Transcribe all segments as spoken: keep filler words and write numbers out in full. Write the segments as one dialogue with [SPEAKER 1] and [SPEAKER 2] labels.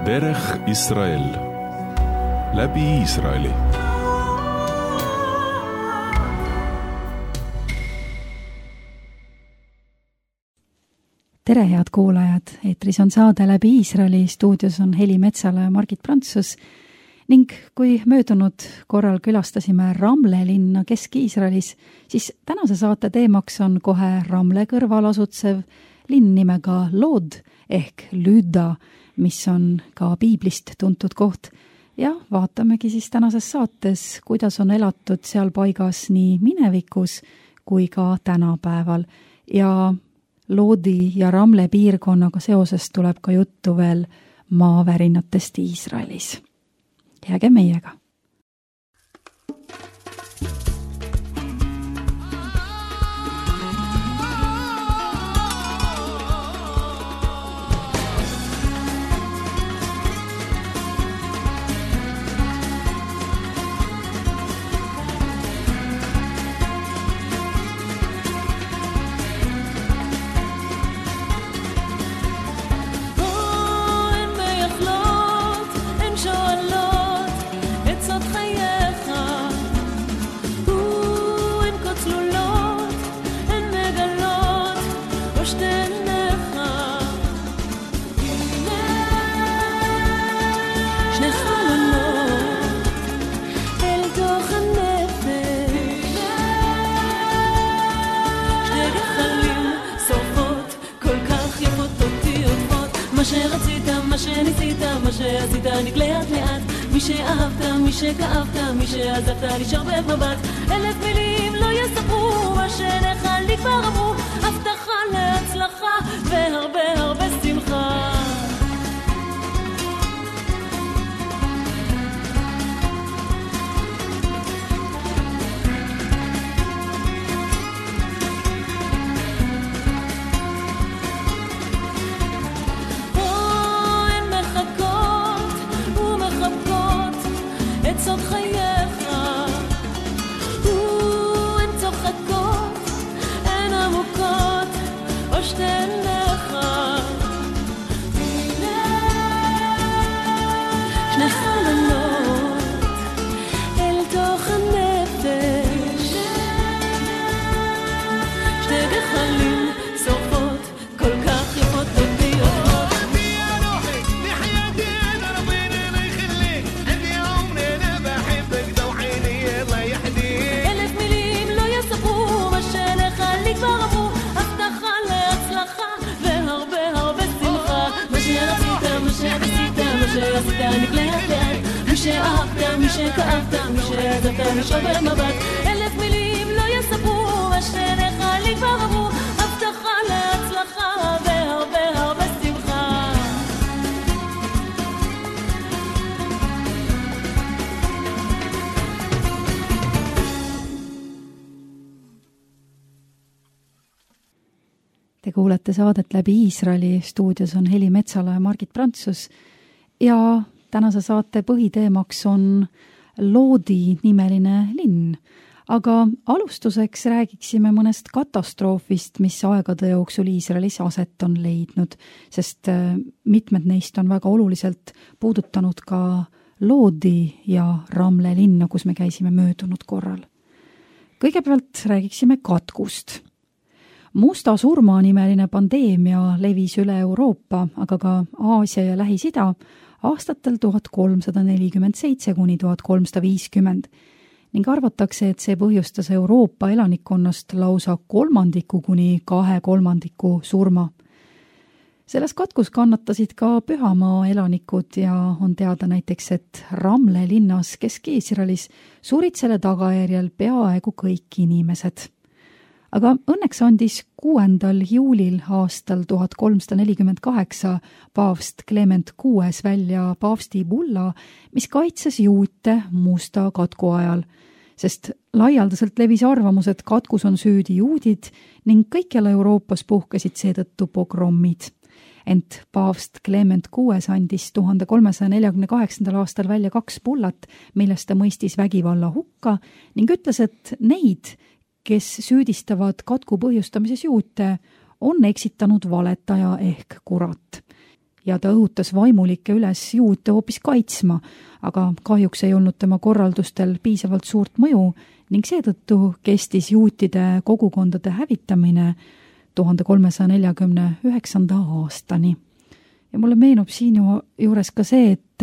[SPEAKER 1] Derech Israel läbi Iisraeli.
[SPEAKER 2] Tere, head kuulajad! Eetris on saade läbi Iisraeli, stuudios on Heli Metsala ja Margit Prantsus ning kui möödunud korral külastasime Ramle linna Kesk-Iisraelis, siis tänase saate teemaks on kohe Ramle kõrval asutsev linn nimega Lod ehk Lüda, mis on ka piiblist tuntud koht. Ja vaatamegi siis tänases saates, kuidas on elatud seal paigas nii minevikus kui ka tänapäeval. Ja Lodi ja Ramle piirkonnaga seoses tuleb ka juttu veel maavärinatest Iisraelis. Jääge meiega!
[SPEAKER 3] שעשית נקלעת לאט, מי שאהבת, מי שכאבת, מי שעזבת נשאר במבט. אלף מילים לא יספרו מה שנך לי כבר אמרו, הבטחה להצלחה והרבה הרבה שמחה. סוד חייך, הן צוחקות, הן עמוקות, או שתן לך. שני חלונות אל תוך הנפש, שני גחלים שורפות, כל כך יפות אותי אותות. שעשית נקלעת לאט, מי שאהבת, מי שכאבת, מי שעזבת נשאר במבט. אלף מילים לא יספרו מה שנך לי כבר אמרו, הבטחה להצלחה והרבה הרבה שמחה.
[SPEAKER 2] Te kuulete saadet läbi Iisraeli, stuudios on Heli Metsala ja Margit Prantsus. Ja tänase saate põhiteemaks on Lodi nimeline linn. Aga alustuseks räägiksime mõnest katastroofist, mis aegade jooksul Iisraelis aset on leidnud, sest mitmed neist on väga oluliselt puudutanud ka Lodi ja Ramle linna, kus me käisime möödunud korral. Kõigepealt räägiksime katkust. Musta surma nimeline pandeemia levis üle Euroopa, aga ka Aasia ja Lähis-Ida aastatel tuhat kolmsada nelikümmend seitse kuni tuhat kolmsada viiskümmend ning arvatakse, et see põhjustas Euroopa elanikkonnast lausa kolmandiku kuni kahe kolmandiku surma. Selles katkus kannatasid ka Pühamaa elanikud ja on teada näiteks, et Ramle linnas Kesk-Iisraelis surid selle tagajärjel peaaegu kõik inimesed. Aga õnneks andis kuuendal juulil aastal tuhat kolmsada nelikümmend kaheksa paavst Clement kuues välja paavsti bulla, mis kaitses juute musta katku ajal, sest laialdaselt levis arvamus, et katkus on süüdi juudid ning kõikjal Euroopas puhkesid seetõttu pogrommid. Ent paavst Clement kuues andis tuhande kolmesaja neljakümne kaheksandal aastal välja kaks bullat, millest ta mõistis vägivalla hukka ning ütles, et neid, kes süüdistavad katku põhjustamises juute, on eksitanud valetaja ehk kurat. ja ta õhutas vaimulikke üles juute hoopis kaitsma, aga kahjuks ei olnud tema korraldustel piisavalt suurt mõju ning seetõttu kestis juutide kogukondade hävitamine tuhande kolmesaja neljakümne üheksanda aastani. Ja mulle meenub siin juures ka see, et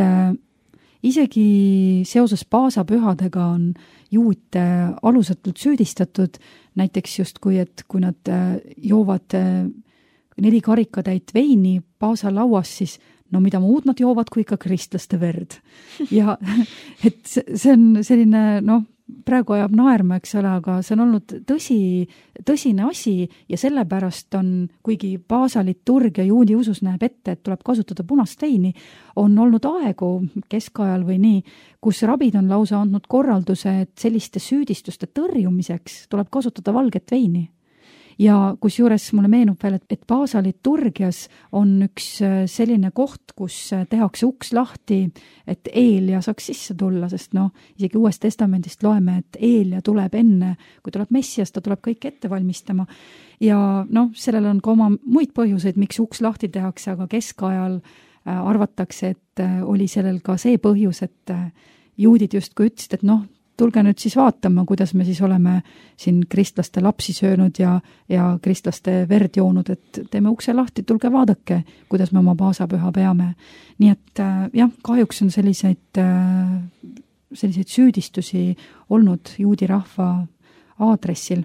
[SPEAKER 2] isegi seoses paasapühadega on juute alusetult süüdistatud, näiteks justkui, et kui nad joovad neli karikatäit veini paasalauas, siis no mida muud nad joovad kui ikka kristlaste verd. Ja et see on selline, noh, praegu ajab naerma, eks ole, aga see on olnud tõsi, tõsine asi ja sellepärast on, kuigi Paasa liturgia juudi usus näeb ette, et tuleb kasutada punast veini, on olnud aegu keskajal või nii, kus rabid on lausa andnud korralduse, et selliste süüdistuste tõrjumiseks tuleb kasutada valget veini. Ja kus juures mulle meenub veel, et Paasa liturgias on üks selline koht, kus tehakse uks lahti, et Eelia saaks sisse tulla, sest noh, isegi Uuest Testamendist loeme, et Eelia tuleb enne, kui tuleb Messias, ta tuleb kõik ette valmistama. Ja noh, sellel on ka oma muid põhjuseid, miks uks lahti tehakse, aga keskajal arvatakse, et oli sellel ka see põhjus, et juudid justkui ütlesid, et noh, tulge nüüd siis vaatama, kuidas me siis oleme siin kristlaste lapsi söönud ja, ja kristlaste verd joonud, et teeme ukse lahti, tulge vaadake, kuidas me oma paasapüha peame. Nii et jah, kahjuks on selliseid, selliseid süüdistusi olnud juudi rahva aadressil.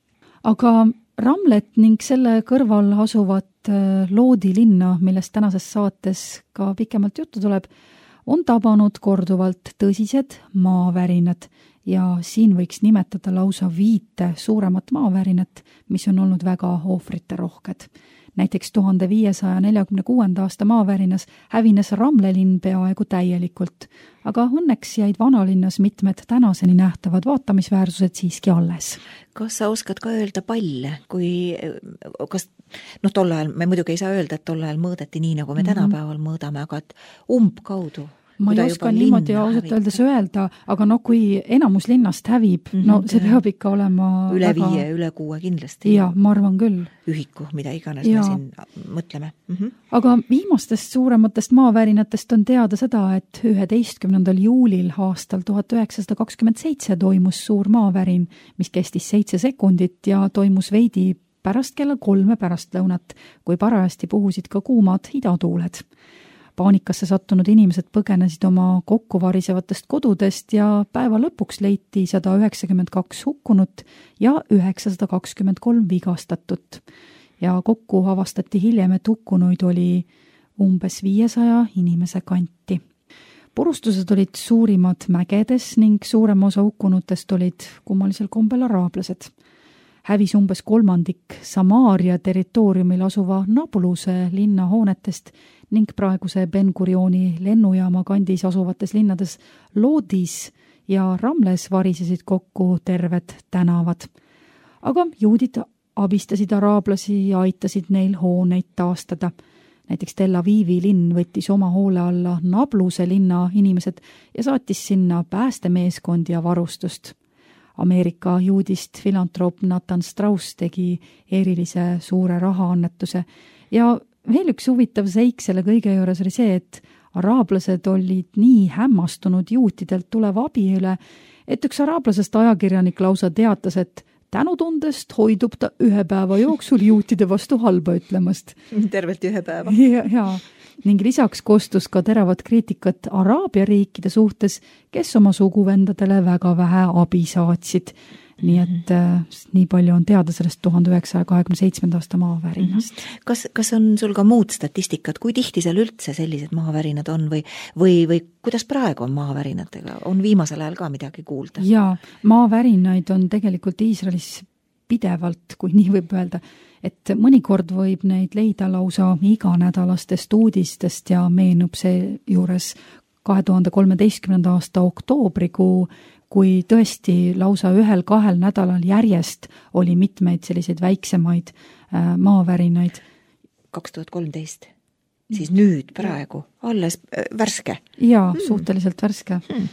[SPEAKER 2] Aga Ramlet ning selle kõrval asuvat Loodi linna, millest tänases saates ka pikemalt juttu tuleb, on tabanud korduvalt tõsised maavärinad ja siin võiks nimetada lausa viite suuremat maavärinat, mis on olnud väga ohvrite rohked. Näiteks tuhande viiesaja neljakümne kuuenda aasta maavärinas hävines Ramle linn peaaegu täielikult, aga õnneks jäid vanalinnas mitmed tänaseni nähtavad vaatamisväärsused siiski alles.
[SPEAKER 4] Kas sa oskad ka öelda palle, kui kas, noh, tol ajal, me muidugi ei saa öelda, et tol ajal mõõdeti nii, nagu me mm-hmm. tänapäeval mõõdame, aga et umbkaudu
[SPEAKER 2] ma ei oska niimoodi ausalt öeldes öelda, aga no kui enamus linnast hävib, mm-hmm. no see peab ikka olema
[SPEAKER 4] üle
[SPEAKER 2] väga...
[SPEAKER 4] viie, üle kuue kindlasti.
[SPEAKER 2] Ja, ma arvan küll.
[SPEAKER 4] Ühiku, mida iganes ja. Me siin mõtleme. Mm-hmm.
[SPEAKER 2] Aga viimastest suurematest maavärinatest on teada seda, et üheteistkümnendal juulil aastal tuhat üheksasada kakskümmend seitse toimus suur maavärin, mis kestis seitse sekundit ja toimus veidi pärast kella kolme pärastlõunat, kui parajasti puhusid ka kuumad idatuuled. Paanikasse sattunud inimesed põgenesid oma kokkuvarisevatest kodudest ja päeva lõpuks leiti sada üheksakümmend kaks hukkunut ja üheksasada kakskümmend kolm vigastatut. Ja kokku avastati hiljem, et hukkunuid oli umbes viiesaja inimese kanti. Purustused olid suurimad mägedes ning suurem osa hukkunutest olid kummalisel kombel araablased. Hävis umbes kolmandik Samaaria territooriumil asuva Nabuluse linna hoonetest ning praeguse Ben-Gurioni lennujaama kandis asuvates linnades Loodis ja Ramles varisesid kokku terved tänavad. Aga juudid abistasid araablasi ja aitasid neil hooneid taastada. Näiteks Tel Avivi linn võttis oma hoole alla Nabluse linna inimesed ja saatis sinna päästemeeskond ja varustust. Ameerika juudist filantroop Nathan Strauss tegi erilise suure rahaannetuse ja veel üks huvitav seik selle kõige juures oli see, et araablased olid nii hämmastunud juutidelt tuleva abi üle, et üks araablasest ajakirjanik lausa teatas, et tänutundest hoidub ta ühe päeva jooksul juutide vastu halba ütlemast.
[SPEAKER 4] Tervelt ühe päeva.
[SPEAKER 2] Ja, ja. Ning lisaks kostus ka teravat kriitikat Araabia riikide suhtes, kes oma suguvendadele väga vähe abi saatsid. Nii et äh, nii palju on teada sellest tuhande üheksasaja kahekümne seitsmenda aasta maavärinast.
[SPEAKER 4] Mm-hmm. Kas, kas on sul ka muud statistikat, kui tihti seal üldse sellised maavärinad on või, või, või kuidas praegu on maavärinatega? On viimasel ajal ka midagi kuulda?
[SPEAKER 2] Jaa, maavärinaid on tegelikult Iisraelis pidevalt, kui nii võib öelda, et mõnikord võib neid leida lausa iganädalastest uudistest ja meenub see juures kahe tuhande kolmeteistkümnenda aasta oktoobrikuu, kui tõesti lausa ühel-kahel nädalal järjest oli mitmeid selliseid väiksemaid äh, maavärinaid.
[SPEAKER 4] kaks tuhat kolmteist Siis nüüd praegu, alles äh, värske?
[SPEAKER 2] Jaa, hmm. suhteliselt värske. Hmm.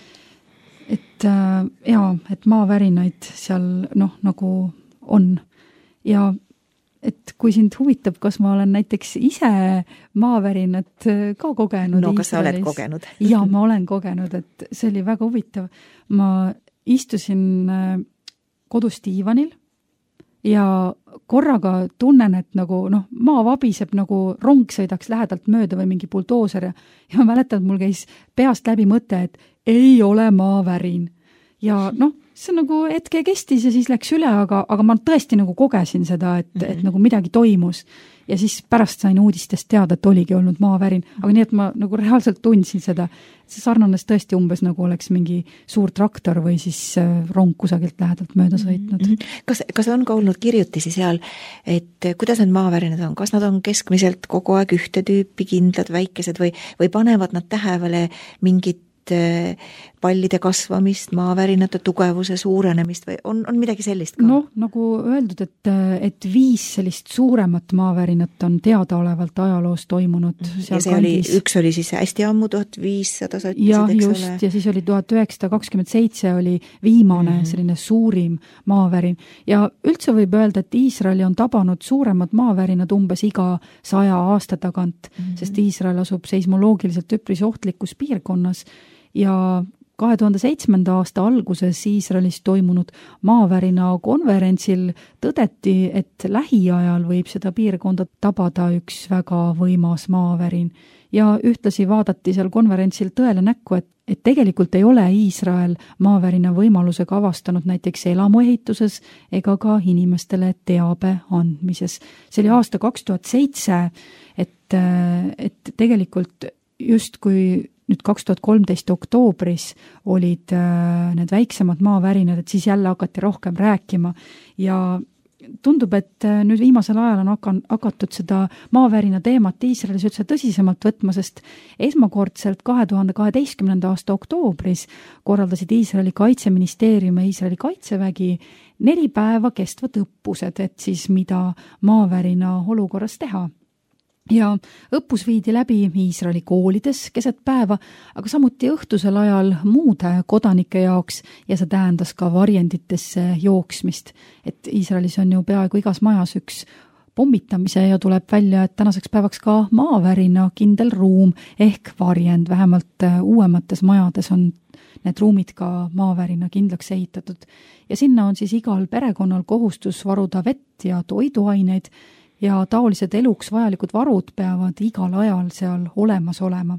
[SPEAKER 2] Et äh, jaa, et maavärinaid seal noh, nagu on. Ja et kui sind huvitab, kas ma olen näiteks ise maavärinat ka kogenud.
[SPEAKER 4] No kas sa oled kogenud?
[SPEAKER 2] Ja ma olen kogenud, et see oli väga huvitav. Ma istusin kodus diivanil ja korraga tunnen, et nagu noh, maa vabiseb nagu rong sõidaks lähedalt mööda või mingi buldooser ja, ja ma mäletan, et mul käis peast läbi mõte, et ei ole maavärin. Ja noh, see nagu hetke kestis ja siis läks üle, aga, aga ma tõesti nagu kogesin seda, et, mm-hmm. et nagu midagi toimus. Ja siis pärast sain uudistest teada, et oligi olnud maavärin. Aga nii, et ma nagu reaalselt tundsin seda. See sarnanes tõesti umbes nagu oleks mingi suur traktor või siis rong kusagilt lähedalt mööda sõitnud.
[SPEAKER 4] Mm-hmm. Kas, kas on ka olnud kirjutisi seal, et kuidas need maavärinad on? Kas nad on keskmiselt kogu aeg ühte tüüpi kindlad, väikesed või, või panevad nad tähele mingit pallide kasvamist, maavärinate tugevuse suurenemist või on, on midagi sellist ka?
[SPEAKER 2] No, nagu öeldud, et, et viis sellist suuremat maavärinat on teadaolevalt ajaloos toimunud.
[SPEAKER 4] Ja see oli, üks oli siis hästi ammu tuhat viissada sattisid,
[SPEAKER 2] ja,
[SPEAKER 4] eks
[SPEAKER 2] just,
[SPEAKER 4] ole?
[SPEAKER 2] Ja siis oli tuhat üheksasada kakskümmend seitse oli viimane mm-hmm. selline suurim maavärin. Ja üldse võib öelda, et Iisraeli on tabanud suuremad maavärinad umbes iga saja aasta tagant, mm-hmm. sest Iisrael asub seismoloogiliselt üpris ohtlikus piirkonnas. Ja kahe tuhande seitsmenda aasta alguses Iisraelis toimunud maavärina konverentsil tõdeti, et lähiajal võib seda piirkonda tabada üks väga võimas maavärin. Ja ühtlasi vaadati seal konverentsil tõele näkku, et, et tegelikult ei ole Iisrael maavärina võimalusega avastanud näiteks elamuehituses ega ka inimestele teabe andmises. See oli aasta kaks tuhat seitse, et, et tegelikult just kui nüüd kaks tuhat kolmteist oktoobris olid äh, need väiksemad maavärinad, et siis jälle hakati rohkem rääkima ja tundub, et äh, nüüd viimasel ajal on hakan, hakatud seda maavärina teemat Iisraelis üldse tõsisemalt võtma, sest esmakordselt kahe tuhande kaheteistkümnenda aasta oktoobris korraldasid Iisraeli kaitseministeerium ja Iisraeli kaitsevägi neli päeva kestvad õppused, et siis mida maavärina olukorras teha. Ja õppus viidi läbi Iisraeli koolides keset päeva, aga samuti õhtusel ajal muude kodanike jaoks ja see tähendas ka varjenditesse jooksmist. Et Iisraelis on ju peaaegu igas majas üks pommitamise ja tuleb välja, et tänaseks päevaks ka maavärina kindel ruum ehk varjend, vähemalt uuemates majades on need ruumid ka maavärina kindlaks ehitatud. Ja sinna on siis igal perekonnal kohustus varuda vett ja toiduaineid, ja taolised eluks vajalikud varud peavad igal ajal seal olemas olema.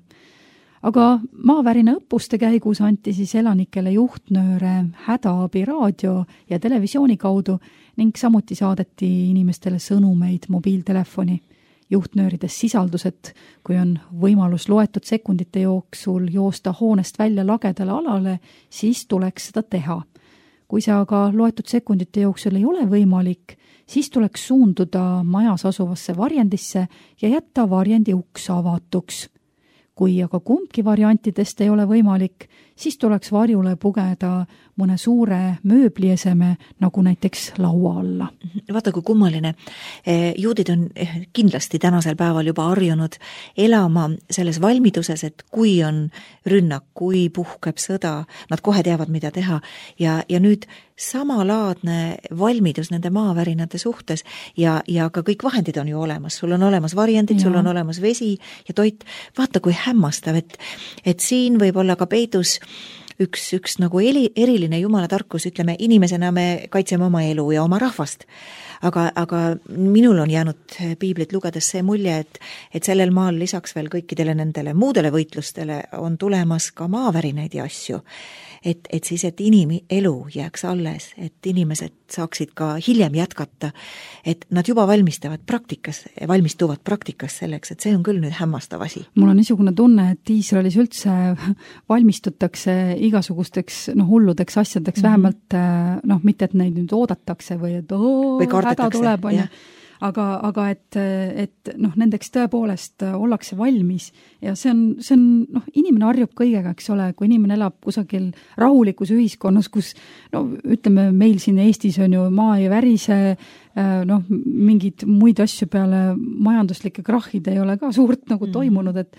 [SPEAKER 2] Aga maavärina õppuste käigus anti siis elanikele juhtnööre hädaabi raadio ja televisiooni kaudu ning samuti saadeti inimestele sõnumeid mobiiltelefoni. Juhtnöörides sisaldus, et kui on võimalus loetud sekundite jooksul joosta hoonest välja lagedale alale, siis tuleks seda teha. Kui see aga loetud sekundite jooksul ei ole võimalik, siis tuleks suunduda majas asuvasse varjendisse ja jätta varjendi uks avatuks. Kui aga kumbki variantidest ei ole võimalik, siis tuleks varjule pugeda mõne suure mööblieseme, nagu näiteks laua alla.
[SPEAKER 4] Vaata, kui kummaline. Juudid on kindlasti tänasel päeval juba harjunud elama selles valmiduses, et kui on rünnak, kui puhkeb sõda, nad kohe teavad, mida teha. Ja, ja nüüd samalaadne valmidus nende maavärinate suhtes ja, ja ka kõik vahendid on ju olemas. Sul on olemas varjendid, sul on olemas vesi ja toit. Vaata, kui hämmastav, et, et siin võib olla ka peidus üks, üks nagu eri, eriline jumala tarkus, ütleme, inimesena me kaitseme oma elu ja oma rahvast. Aga, aga minul on jäänud piiblit lugedes see mulje, et, et sellel maal lisaks veel kõikidele nendele muudele võitlustele on tulemas ka maavärinaid ja asju. Et, et siis, et inimelu jääks alles, et inimesed saaksid ka hiljem jätkata, et nad juba valmistavad praktikas, valmistuvad praktikas selleks, et see on küll nüüd hämmastav asi.
[SPEAKER 2] Mul on niisugune tunne, et Iisraelis üldse valmistutakse igasugusteks no, hulludeks asjadeks, mm-hmm. vähemalt noh, mitte, et neid nüüd oodatakse või et oo,
[SPEAKER 4] või
[SPEAKER 2] häda tuleb, on ju. Aga, aga et, et noh, nendeks tõepoolest ollakse valmis ja see on, see on, noh, inimene harjub kõigega, eks ole, kui inimene elab kusagil rahulikus ühiskonnas, kus, no ütleme, meil siin Eestis on ju maa ja värise, noh, mingid muid asju peale majanduslike krahhid ei ole ka suurt nagu toimunud, et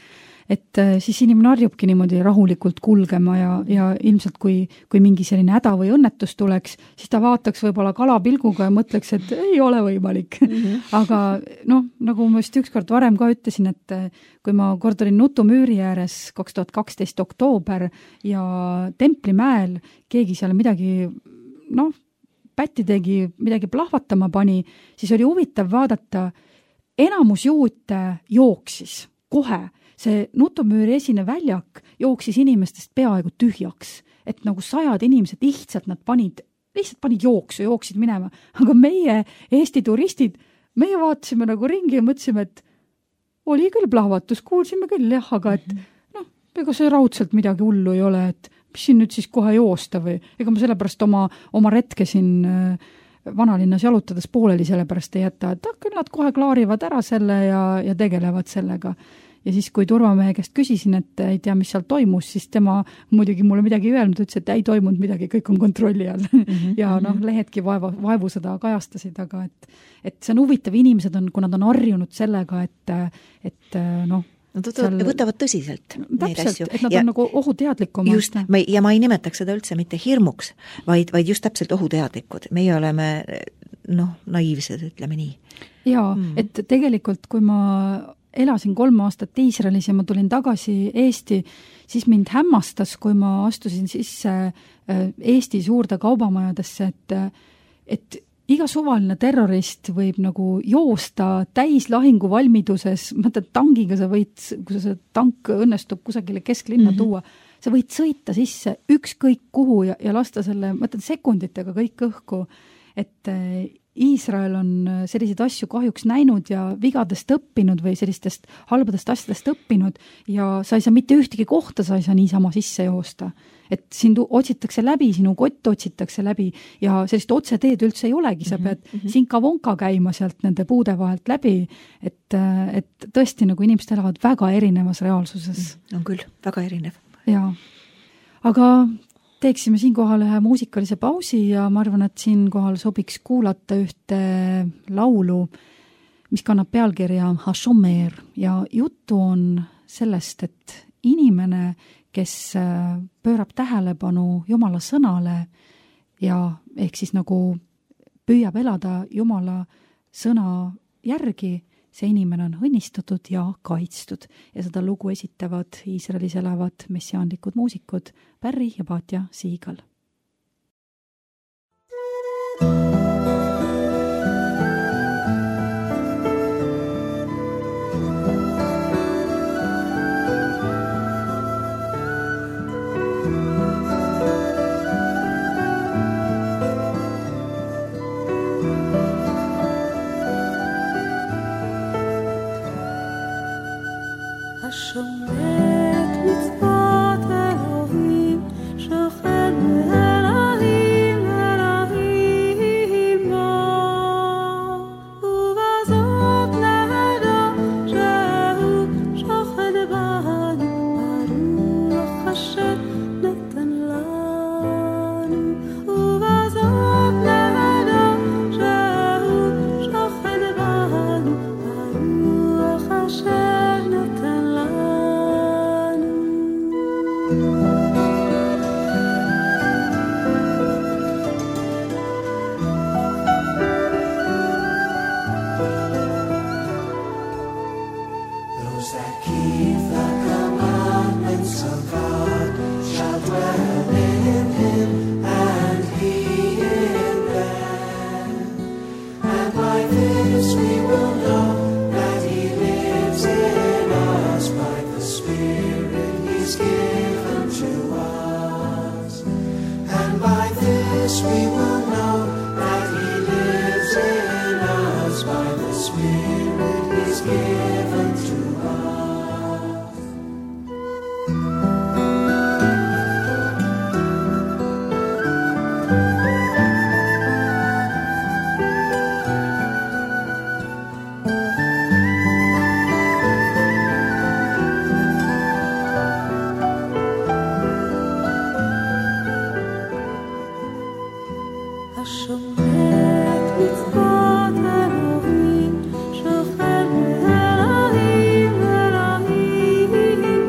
[SPEAKER 2] et siis inimene harjubki niimoodi rahulikult kulgema ja, ja ilmselt kui, kui mingi selline häda või õnnetus tuleks, siis ta vaataks võib-olla kalapilguga ja mõtleks, et ei ole võimalik. Mm -hmm. Aga noh, nagu ma vist ükskord varem ka ütlesin, et kui ma kord olin Nutumüüri ääres kaks tuhat kaksteist oktoober ja Templimäel keegi seal midagi, noh, pätti tegi, midagi plahvatama pani, siis oli huvitav vaadata, enamus juute jooksis kohe. See Nutumüüri esine väljak jooksis inimestest peaaegu tühjaks, et nagu sajad inimesed lihtsalt nad panid, lihtsalt panid jooksu, jooksid minema. Aga meie Eesti turistid, meie vaatasime nagu ringi ja mõtlesime, et oli küll plahvatus, kuulsime küll jah, aga et noh, ega see raudselt midagi hullu ei ole, et mis siin nüüd siis kohe joosta või ega ma sellepärast oma, oma retke siin vanalinnas jalutades pooleli sellepärast ei jäta, et küll nad kohe klaarivad ära selle ja, ja tegelevad sellega. Ja siis, kui turvamehe käest küsisin, et ei tea, mis seal toimus, siis tema muidugi mulle midagi öelnud, ütles, et ei toimunud midagi, kõik on kontrolli all. Mm -hmm. Ja noh, lehedki vaeva, vaevu seda kajastasid, aga et, et see on huvitav, inimesed on, kui nad on harjunud sellega, et, et noh,
[SPEAKER 4] Nad seal... võtavad tõsiselt neid asju.
[SPEAKER 2] Et nad
[SPEAKER 4] ja
[SPEAKER 2] on nagu ohuteadlikumad.
[SPEAKER 4] Just, ma, ja ma ei nimetaks seda üldse mitte hirmuks, vaid, vaid just täpselt ohuteadlikud. Meie oleme noh, naiivsed, ütleme nii.
[SPEAKER 2] Jaa, mm. et tegelikult, kui ma elasin kolm aastat Iisraelis ja ma tulin tagasi Eesti, siis mind hämmastas, kui ma astusin sisse Eesti suurde kaubamajadesse, et, et iga suvaline terrorist võib nagu joosta täis lahinguvalmiduses, mõtled tangiga sa võid, kui see tank õnnestub kusagile kesklinna mm-hmm. tuua, sa võid sõita sisse ükskõik kuhu ja, ja lasta selle, mõtled sekunditega kõik õhku, et Iisrael on selliseid asju kahjuks näinud ja vigadest õppinud või sellistest halbadest asjadest õppinud ja sa ei saa mitte ühtegi kohta, sa ei saa niisama sisse joosta. Et sind otsitakse läbi, sinu kott otsitakse läbi ja sellist otseteed üldse ei olegi, sa pead mm-hmm. sinka-vonka käima sealt nende puude vahelt läbi, et, et tõesti nagu inimesed elavad väga erinevas reaalsuses.
[SPEAKER 4] On küll, väga erinev.
[SPEAKER 2] Jaa, aga teeksime siinkohal ühe muusikalise pausi ja ma arvan, et siinkohal sobiks kuulata ühte laulu, mis kannab pealkirja Hashomer ja juttu on sellest, et inimene, kes pöörab tähelepanu Jumala sõnale ja ehk siis nagu püüab elada Jumala sõna järgi, see inimene on õnnistatud ja kaitstud ja seda lugu esitavad Iisraelis elavad messiaanlikud muusikud Barry ja Batja Siigal.
[SPEAKER 3] השומרת מצוות אלוהים, שוכן אלוהים אלוהים בו, ובזאת נדע שהוא שוכן בנו, ברוך אשר נתן לנו, ובזאת נדע שהוא שוכן בנו, ברוך אשר נתן
[SPEAKER 5] Those that keep the commandments of God shall dwell in him, and he in them. And by this we will know that he lives in us by the Spirit he's given to us. And by this we will know that he lives in us by the Spirit he's given to us. השומרת מצוות אלוהים, שוכן אלוהים אלוהים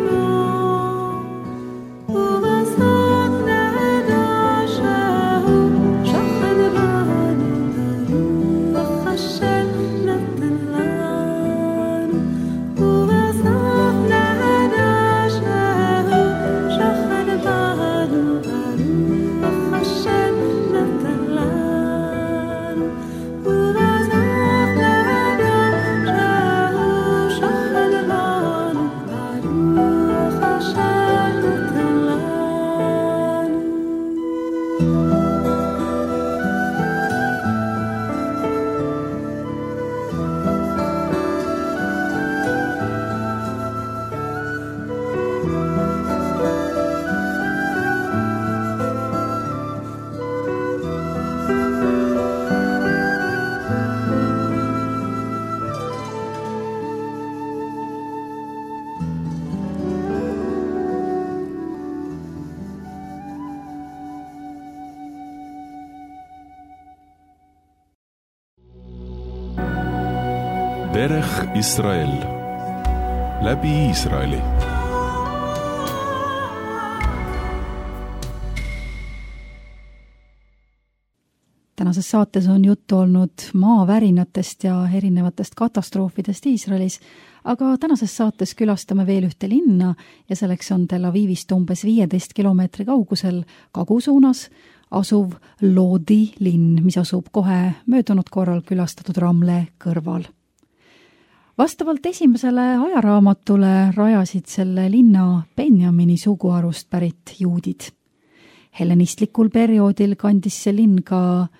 [SPEAKER 1] דרך ישראל, läbi Iisraeli.
[SPEAKER 2] Tänases saates on juttu olnud maavärinatest ja erinevatest katastroofidest Iisraelis, aga tänases saates külastame veel ühte linna ja selleks on Tel Avivist umbes viieteist kilomeetri kaugusel kagusuunas asuv Loodi linn, mis asub kohe möödunud korral külastatud Ramle kõrval. Vastavalt esimesele ajaraamatule rajasid selle linna Benjamini suguharust pärit juudid. Hellenistlikul perioodil kandis see linn ka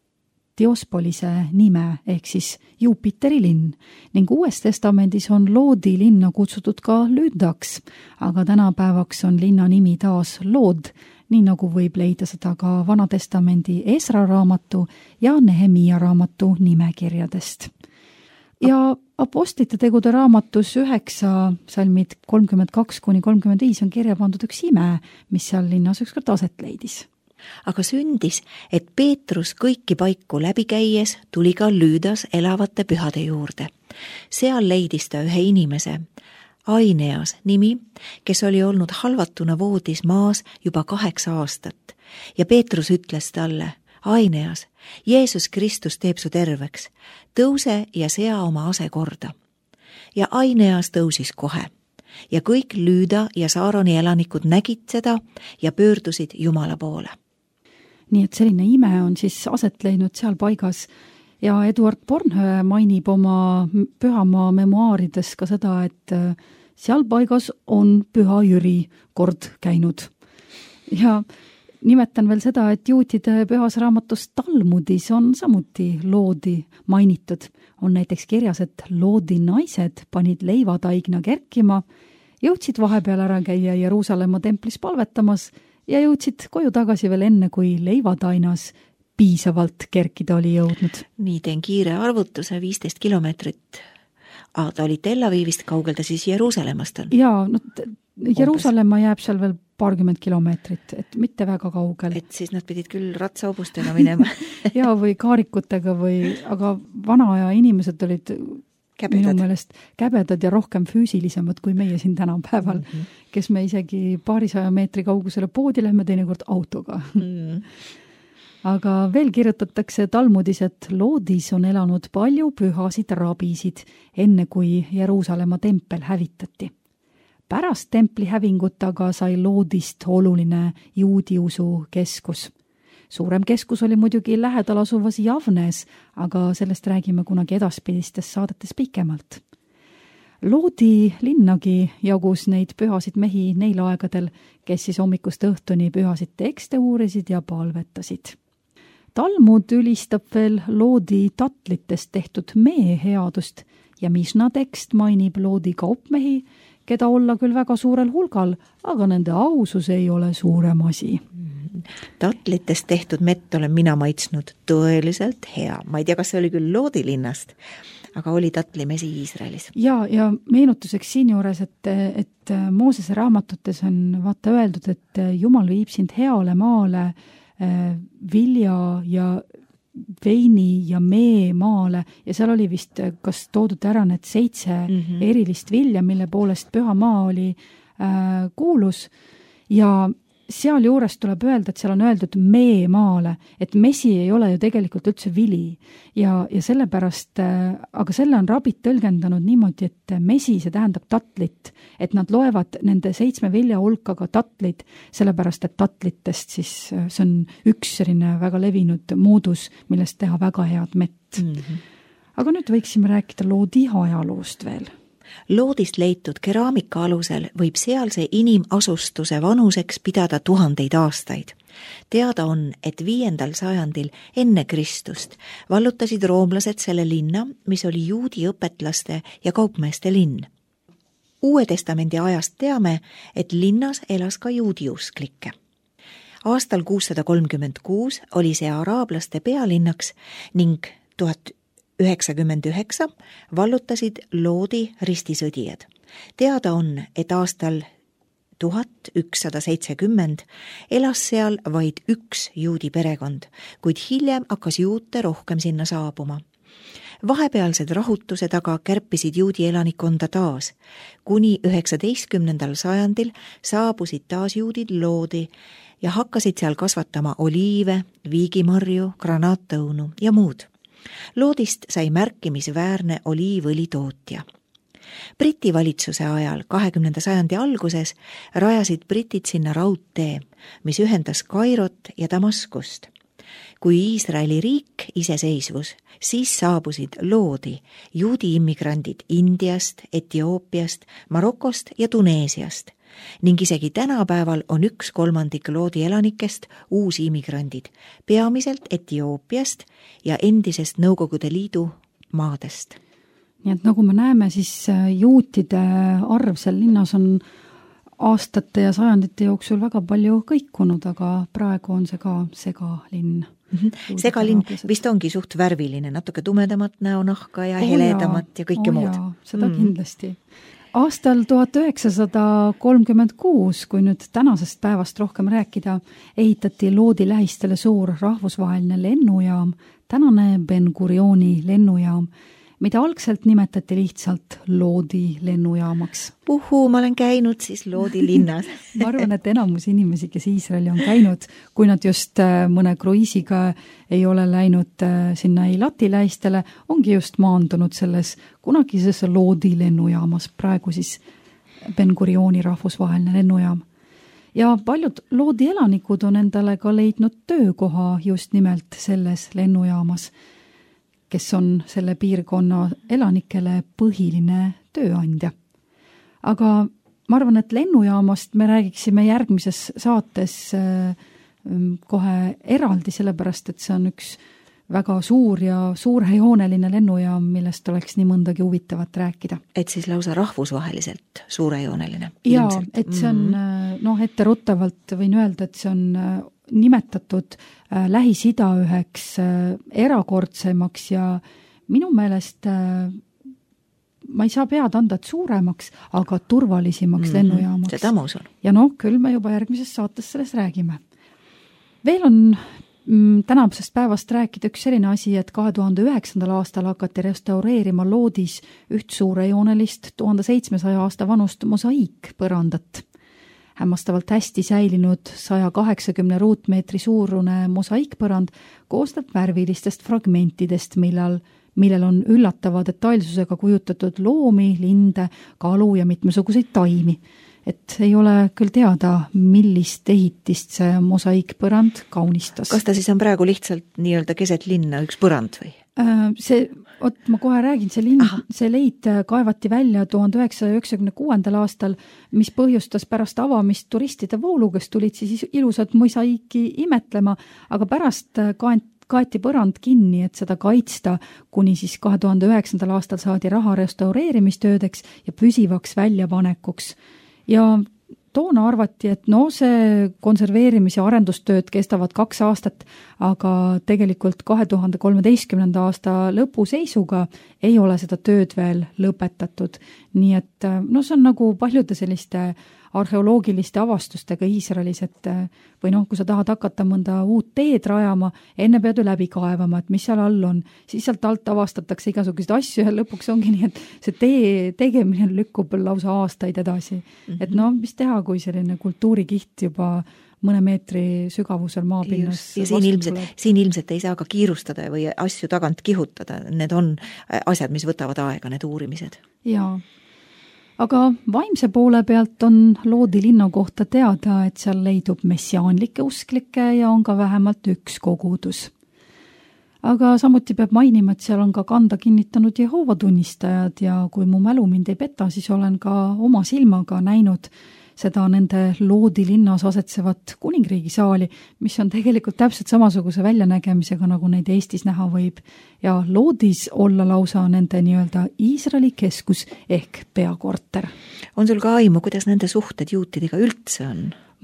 [SPEAKER 2] Diospolise nime ehk siis Jupiteri linn ning Uues Testamendis on Loodi linna kutsutud ka Lüddaks, aga tänapäevaks on linna nimi taas Lood, nii nagu võib leida seda ka Vanatestamendi Esra raamatu ja Nehemia raamatu nimekirjadest. Ja apostlite tegude raamatus üheksa salmid kolmkümmend kaks kuni kolmkümmend viis on kirja pandud üks ime, mis seal linnas ükskord aset leidis.
[SPEAKER 4] Aga sündis, et Peetrus kõiki paiku läbi käies tuli ka Lüüdas elavate pühade juurde. Seal leidis ta ühe inimese, Aineas nimi, kes oli olnud halvatuna voodis maas juba kaheksa aastat ja Peetrus ütles talle, Aineas, Jeesus Kristus teeb su terveks, tõuse ja sea oma ase korda. Ja Aineas tõusis kohe ja kõik Lüüda ja Saaroni elanikud nägid seda ja pöördusid Jumala poole.
[SPEAKER 2] Nii et selline ime on siis aset leidnud seal paigas ja Eduard Bornhöhe mainib oma pühamaa memuaarides ka seda, et seal paigas on Püha Jüri kord käinud. Ja nimetan veel seda, et juutide pühas raamatus Talmudis on samuti Loodi mainitud. On näiteks kirjas, et Loodi naised panid leivataigna kerkima, jõudsid vahepeal ära käia Jeruusalemma templis palvetamas ja jõudsid koju tagasi veel enne, kui leivatainas piisavalt kerkida oli jõudnud.
[SPEAKER 4] Nii teen kiire arvutuse, viisteist kilomeetrit. Ah, ta oli Tel Avivist, kaugel ta siis Jeruusalemmast on?
[SPEAKER 2] Jaa, no, Jeruusalemma jääb seal veel paarkümmend kilomeetrit, et mitte väga kaugel.
[SPEAKER 4] Et siis nad pidid küll ratsaobustega minema.
[SPEAKER 2] Jaa, või kaarikutega või, aga vana aja inimesed olid käbedad. Minu meelest käbedad ja rohkem füüsilisemad kui meie siin tänapäeval, mm -hmm. kes me isegi paarisaja meetri kaugusele poodi lähme teinekord autoga. Mm -hmm. Aga veel kirjutatakse Talmudis, et Loodis on elanud palju pühasid rabisid, enne kui Jeruusalemma tempel hävitati. Pärast templi hävingut aga sai Loodist oluline juudi usu keskus. Suurem keskus oli muidugi lähedal asuvas Javnes, aga sellest räägime kunagi edaspidistes saadetes pikemalt. Loodi linnagi jagus neid pühasid mehi neil aegadel, kes siis hommikust õhtuni pühasid tekste uurisid ja palvetasid. Talmud ülistab veel Loodi tatlitest tehtud mee headust ja Mišna tekst mainib Loodi kaupmehi, keda olla küll väga suurel hulgal, aga nende ausus ei ole suurem asi.
[SPEAKER 4] Tatlitest tehtud mett olen mina maitsnud tõeliselt hea. Ma ei tea, kas see oli küll Loodi linnast, aga oli tatlimesi Iisraelis.
[SPEAKER 2] Ja, ja meenutuseks siin juures, et, et Moosese raamatutes on vaata öeldud, et Jumal viib sind heale maale vilja ja veini ja mee maale ja seal oli vist kas toodud ära need seitse mm -hmm. erilist vilja, mille poolest püha maa oli äh, kuulus ja seal juures tuleb öelda, et seal on öeldud mee maale, et mesi ei ole ju tegelikult üldse vili ja, ja sellepärast, äh, aga selle on rabid tõlgendanud niimoodi, et mesi, see tähendab tatlit, et nad loevad nende seitsme vilja hulkaga tatlid, sellepärast et tatlitest siis see on üks selline väga levinud moodus, millest teha väga head mett. Mm -hmm. Aga nüüd võiksime rääkida Loodi ajaloost veel.
[SPEAKER 4] Loodist leitud keraamika alusel võib sealse inimasustuse vanuseks pidada tuhandeid aastaid. Teada on, et viiendal sajandil enne Kristust vallutasid roomlased selle linna, mis oli juudi õpetlaste ja kaupmeeste linn. Uue testamendi ajast teame, et linnas elas ka juudi usklikke. aastal kuussada kolmkümmend kuus oli see araablaste pealinnaks ning tuhat üheksakümmend üheksa vallutasid Loodi ristisõdijad. Teada on, et aastal tuhat ükssada seitsekümmend elas seal vaid üks juudi perekond, kuid hiljem hakkas juute rohkem sinna saabuma. Vahepealsed rahutused aga kärpisid juudi elanikkonda taas. Kuni üheksateistkümnendal sajandil saabusid taas juudid Loodi ja hakkasid seal kasvatama oliive, viigimarju, granaattõunu ja muud. Loodist sai märkimisväärne oliivõli tootja. Briti valitsuse ajal kahekümnenda sajandi alguses rajasid britid sinna raudtee, mis ühendas Kairot ja Damaskust. Kui Iisraeli riik iseseisvus, siis saabusid Loodi juudi immigrandid Indiast, Etioopiast, Marokost ja Tuneesiast ning isegi tänapäeval on üks kolmandik Loodi elanikest uusi immigrandid, peamiselt Etioopiast ja endisest Nõukogude Liidu maadest.
[SPEAKER 2] Nii et nagu me näeme, siis juutide arv seal linnas on aastate ja sajandite jooksul väga palju kõikunud, aga praegu on see ka segalinn.
[SPEAKER 4] Mm-hmm. Segalinn vist ongi suht värviline, natuke tumedamat näonahka ja oh heledamat ja, ja kõike oh muud.
[SPEAKER 2] Jaa, seda mm. kindlasti. Aastal tuhat üheksasada kolmkümmend kuus, kui nüüd tänasest päevast rohkem rääkida, ehitati Loodi lähistele suur rahvusvaheline lennujaam, tänane Ben Gurioni lennujaam, mida algselt nimetati lihtsalt Loodi lennujaamaks.
[SPEAKER 4] Uhuu, ma olen käinud siis Loodi linnas.
[SPEAKER 2] Ma arvan, et enamus inimesi, kes Iisraeli on käinud, kui nad just mõne kruiisiga ei ole läinud sinna Eilati lähistele, ongi just maandunud selles kunagises Loodi lennujaamas, praegu siis Ben Gurioni rahvusvaheline lennujaam. Ja paljud Loodi elanikud on endale ka leidnud töökoha just nimelt selles lennujaamas, kes on selle piirkonna elanikele põhiline tööandja. Aga ma arvan, et lennujaamast me räägiksime järgmises saates kohe eraldi, sellepärast, et see on üks väga suur ja suurejooneline lennujaam, millest oleks nii mõndagi huvitavat rääkida.
[SPEAKER 4] Et siis lausa rahvusvaheliselt suurejooneline?
[SPEAKER 2] Jaa, et see on, noh, etteruttavalt võin öelda, et see on nimetatud äh, Lähis-Ida üheks äh, erakordsemaks ja minu meelest äh, ma ei saa pead anda, et suuremaks, aga turvalisimaks mm-hmm. lennujaamaks.
[SPEAKER 4] Seda ma usun.
[SPEAKER 2] Ja noh, küll me juba järgmises saates sellest räägime. Veel on mm, tänasest päevast rääkida üks selline asi, et kahe tuhande üheksandal aastal hakati restaureerima Loodis üht suurejoonelist tuhande seitsmesaja aasta vanust mosaiikpõrandat. Hämmastavalt hästi säilinud saja kaheksakümne ruutmeetri suurune mosaiikpõrand koostab värvilistest fragmentidest, millal, millel on üllatava detailsusega kujutatud loomi, linde, kalu ja mitmesuguseid taimi. Et ei ole küll teada, millist ehitist see mosaiikpõrand kaunistas.
[SPEAKER 4] Kas ta siis on praegu lihtsalt nii-öelda keset linna üks põrand või?
[SPEAKER 2] See, ot, ma kohe räägin, see, lind, see leid kaevati välja tuhande üheksasaja üheksakümne kuuendal aastal, mis põhjustas pärast avamist turistide voolu, kes tulid siis ilusat mosaiiki imetlema, aga pärast kaeti põrand kinni, et seda kaitsta, kuni siis kahe tuhande üheksandal aastal saadi raha restaureerimistöödeks ja püsivaks väljapanekuks. Ja toona arvati, et no see konserveerimis- ja arendustööd kestavad kaks aastat, aga tegelikult kahe tuhande kolmeteistkümnenda aasta lõpuseisuga ei ole seda tööd veel lõpetatud. Nii et no see on nagu paljude selliste arheoloogiliste avastustega Iisraelis, et või noh, kui sa tahad hakata mõnda uut teed rajama, enne pead ju läbi kaevama, et mis seal all on, siis sealt alt avastatakse igasuguseid asju ja lõpuks ongi nii, et see tee tegemine lükkub lausa aastaid edasi. Mm-hmm. Et no, mis teha, kui selline kultuurikiht juba mõne meetri sügavusel maapinnas
[SPEAKER 4] ja siin ilmselt, siin ilmselt ei saa ka kiirustada või asju tagant kihutada, need on asjad, mis võtavad aega, need uurimised.
[SPEAKER 2] Jaa. Aga vaimse poole pealt on Loodi linna kohta teada, et seal leidub messiaanlikke usklikke ja on ka vähemalt üks kogudus. Aga samuti peab mainima, et seal on ka kanda kinnitanud Jehoova tunnistajad ja kui mu mälu mind ei peta, siis olen ka oma silmaga näinud seda nende Loodi linnas asetsevat kuningriigisaali, mis on tegelikult täpselt samasuguse väljanägemisega, nagu neid Eestis näha võib. Ja Loodis olla lausa nende nii-öelda Iisraeli keskus ehk peakorter.
[SPEAKER 4] On sul ka aimu, kuidas nende suhted juutidega üldse on?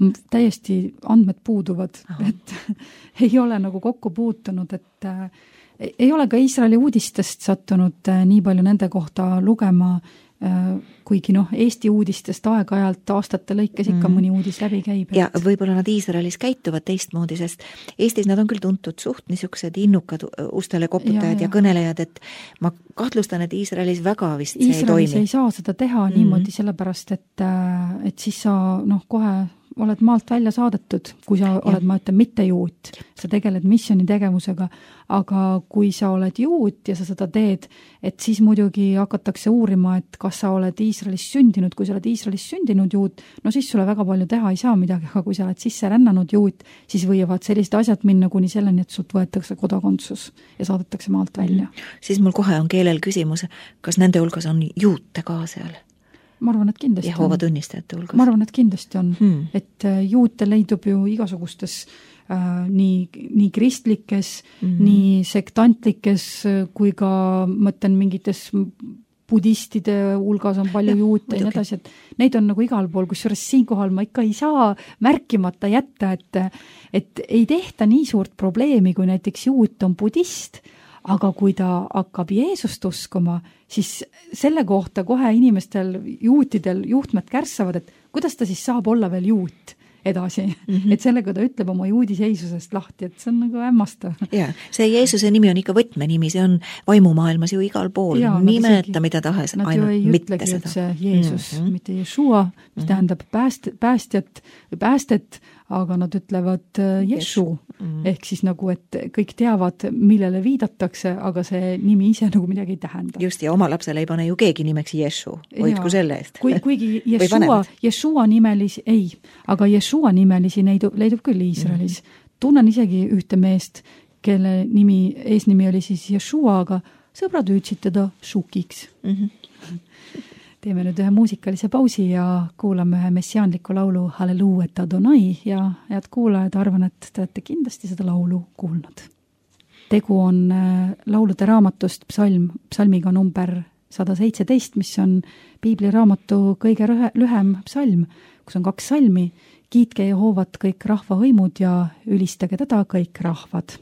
[SPEAKER 2] täiesti andmed puuduvad, Aha. et ei ole nagu kokku puutunud, et äh, ei ole ka Iisraeli uudistest sattunud äh, nii palju nende kohta lugema, äh, kuigi noh, Eesti uudistest aeg-ajalt aastate lõikes ikka mm. mõni uudis läbi käib.
[SPEAKER 4] Ja et... võib-olla nad Iisraelis käituvad teistmoodi, sest Eestis nad on küll tuntud suht niisugused innukad ustele koputajad ja, ja. ja kõnelejad, et ma kahtlustan, et Iisraelis väga vist see
[SPEAKER 2] Iisraelis
[SPEAKER 4] ei toimi.
[SPEAKER 2] ei saa seda teha mm. niimoodi, sellepärast et, et siis sa noh, kohe oled maalt välja saadetud, kui sa oled, ja. ma ütlen, mitte juut, sa tegeled missiooni tegevusega, aga kui sa oled juut ja sa seda teed, et siis muidugi hakatakse uurima, et kas sa oled Iisraelis sündinud, kui sa oled Iisraelis sündinud juut, no siis sulle väga palju teha ei saa midagi, aga kui sa oled sisse rännanud juut, siis võivad sellised asjad minna kuni selleni, et sult võetakse kodakondsus ja saadetakse maalt välja.
[SPEAKER 4] Siis mul kohe on keelel küsimus, kas nende hulgas on juute ka seal?
[SPEAKER 2] Ma arvan, et kindlasti
[SPEAKER 4] Jehova tunnistajate hulgas.
[SPEAKER 2] Ma arvan, et kindlasti on,
[SPEAKER 4] hmm.
[SPEAKER 2] et juute leidub ju igasugustes äh, nii, nii kristlikes, hmm. nii sektantlikes kui ka, mõtlen, mingites budistide hulgas on palju juute ja nii edasi, et neid on nagu igal pool, kusjuures siinkohal ma ikka ei saa märkimata jätta, et, et ei tehta nii suurt probleemi, kui näiteks juut on budist, aga kui ta hakkab Jeesust uskuma, siis selle kohta kohe inimestel, juutidel juhtmed kärssavad, et kuidas ta siis saab olla veel juut edasi. Mm -hmm. Et sellega ta ütleb oma juudiseisusest lahti, et see on nagu hämmastav.
[SPEAKER 4] Ja, see Jeesuse nimi on ikka võtmenimi, see on vaimumaailmas ju igal pool, ja, nimeta mida tahes, ainult mitte seda.
[SPEAKER 2] See Jeesus, mm -hmm. mitte Jeshua, mis mm -hmm. tähendab pääst, päästjat või päästet, aga nad ütlevad Jeshu, mm. ehk siis nagu, et kõik teavad, millele viidatakse, aga see nimi ise nagu midagi ei tähenda.
[SPEAKER 4] Just, ja oma lapsele ei pane ju keegi nimeks Jeshu, hoidku selle eest.
[SPEAKER 2] Kui, kuigi Jeshua, Jeshua nimelisi, ei, aga Jeshua nimelisi leidub, leidub küll Iisraelis. Mm. Tunnen isegi ühte meest, kelle nimi, eesnimi oli siis Jeshua, aga sõbrad hüüdsid teda Shukiks. Mm -hmm. Teeme nüüd ühe muusikalise pausi ja kuulame ühe messiaanliku laulu Halleluuet Adonai ja head kuulajad, arvan, et te olete kindlasti seda laulu kuulnud. Tegu on laulude raamatust psalm, psalmiga number sada seitseteist, mis on piibliraamatu kõige lühem psalm, kus on kaks salmi, kiitke Jehovat kõik rahva hõimud ja ülistage teda kõik rahvad.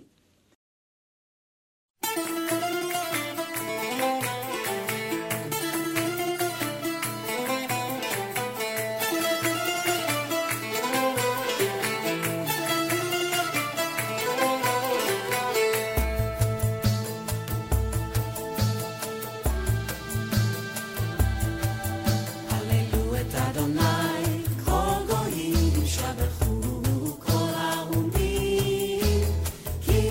[SPEAKER 5] Ki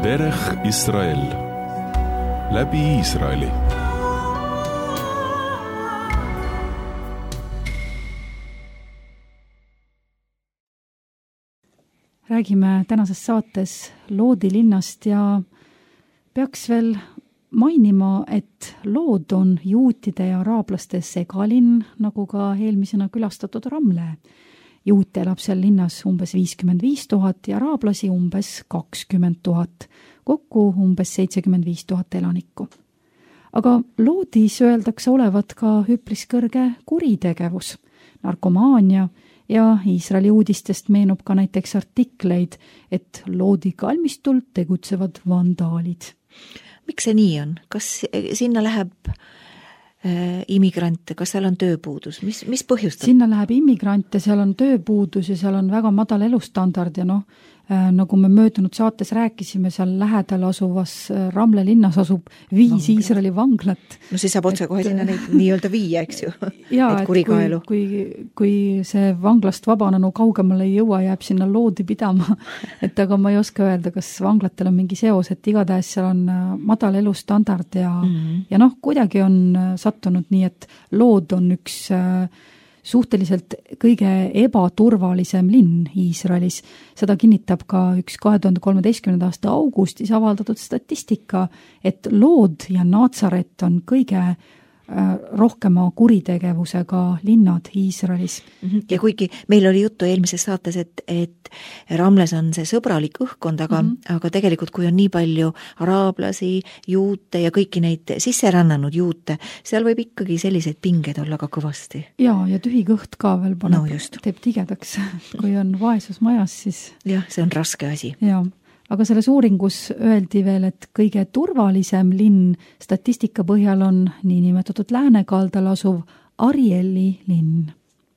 [SPEAKER 1] דרך ישראל. läbi Iisraeli.
[SPEAKER 2] Räägime tänases saates Loodi linnast ja peaks veel mainima, et Lood on juutide ja araablaste segalinn, nagu ka eelmisena külastatud Ramle. Juute elab seal linnas umbes viiskümmend viis tuhat ja araablasi umbes kakskümmend tuhat, kokku umbes seitsekümmend viis tuhat elanikku. Aga Loodis öeldakse olevat ka üpris kõrge kuritegevus, narkomaania ja Iisraeli uudistest meenub ka näiteks artikleid, et Loodi kalmistul tegutsevad vandaalid.
[SPEAKER 4] Miks see nii on? Kas sinna läheb äh, immigrante, kas seal on tööpuudus? Mis, mis põhjustab?
[SPEAKER 2] Sinna läheb immigrante, seal on tööpuudus ja seal on väga madal elustandard ja noh, äh, nagu me möödunud saates rääkisime, seal lähedal asuvas äh, Ramle linnas asub viis Vangla. Iisraeli vanglat.
[SPEAKER 4] No siis saab otse kohe sinna neid nii-öelda viia, eks ju?
[SPEAKER 2] Jaa, et kui, kui, kui see vanglast vabanenu kaugemale ei jõua, jääb sinna Loodi pidama. Et aga ma ei oska öelda, kas vanglatel on mingi seos, et igatahes seal on madal elustandard ja, mm-hmm. ja noh, kuidagi on sattunud nii, et Lood on üks suhteliselt kõige ebaturvalisem linn Iisraelis. Seda kinnitab ka üks kahe tuhande kolmeteistkümnenda aasta augustis avaldatud statistika, et Lood ja Natsaret on kõige rohkema kuritegevusega linnad Iisraelis.
[SPEAKER 4] Ja kuigi meil oli juttu eelmises saates, et, et Ramles on see sõbralik õhkkond, aga, mm-hmm. aga tegelikult kui on nii palju araablasi, juute ja kõiki neid sisserännanud juute, seal võib ikkagi selliseid pingeid olla ka kõvasti.
[SPEAKER 2] Jaa, ja tühi kõht ka veel paneb,
[SPEAKER 4] no
[SPEAKER 2] teeb tigedaks. Kui on vaesus majas, siis...
[SPEAKER 4] jah, see on raske asi.
[SPEAKER 2] Jaa. Aga selles uuringus öeldi veel, et kõige turvalisem linn statistika põhjal on niinimetatud läänekaldal asuv Arieli linn.